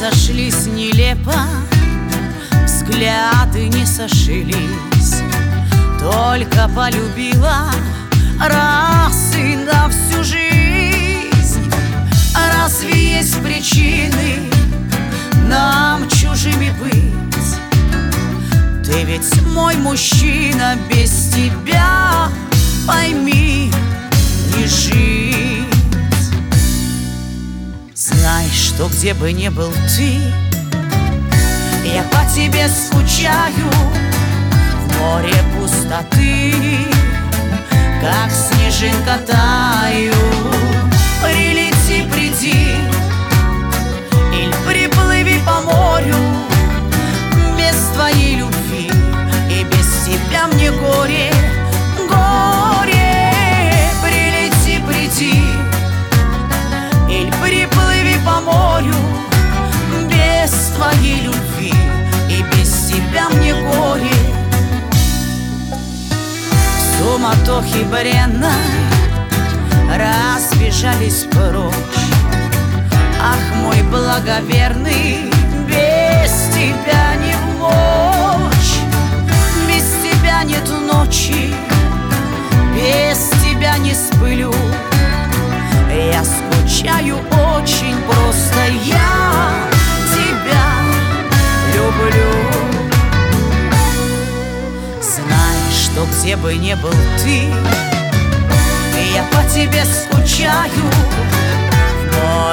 сошлись нелепо, взгляды не сошлись. Только полюбила раз и на всю жизнь. Разве есть причины нам чужими быть? Ты ведь мой мужчина, без тебя, пойми, не жить. Знай, что где бы ни был ты, я по тебе скучаю. В море пустоты, как снежинка, таю. Прилети, приди, или приплыви по морю. Без твоей любви и без тебя мне горе, горе. Прилети, приди, или приплыви по морю. Без твоей любви и без тебя мне горе. В суматохе бренной разбежались прочь. Ах, мой благоверный, без тебя не в мочь. Без тебя нет ночи, без тебя не спылю. Я скучаю очень, просто я тебя люблю. Знай, что где бы ни был ты, я по тебе скучаю.